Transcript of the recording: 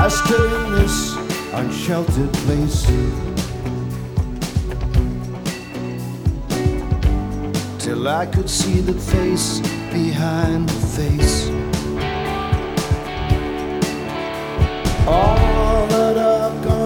I stood in this unsheltered place till I could see the face behind the face.